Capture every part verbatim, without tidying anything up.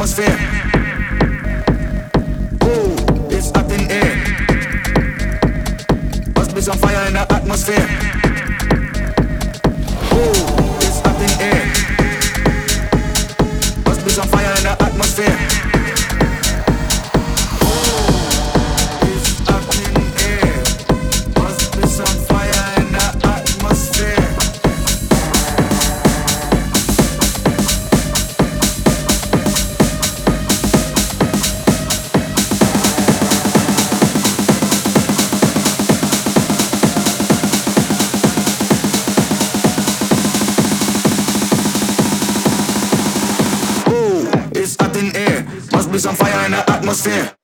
atmosphere. Oh, it's hot in air. Must be some fire in the atmosphere. Oh, it's hot in air. Must be some fire in the atmosphere. It's hot in air. Must be some fire in the atmosphere.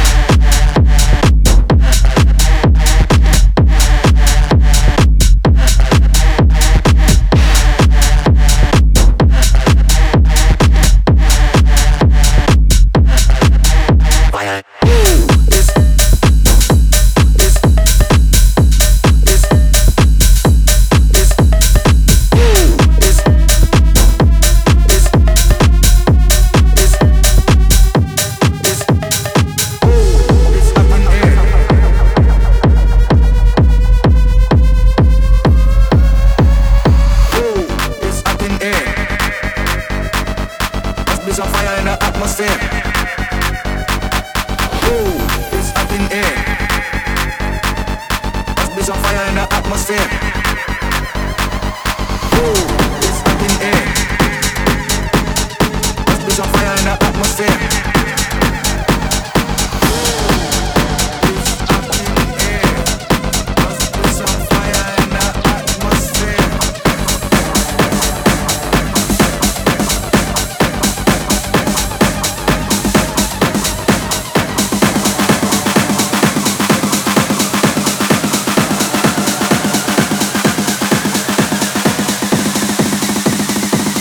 There's some fire in the atmosphere. Oh, it's hot in air. Must be some fire in the atmosphere. Oh, it's hot in air. Must be some fire in the atmosphere.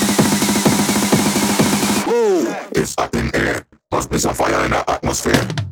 It's hot in air. Must be some fire in the atmosphere.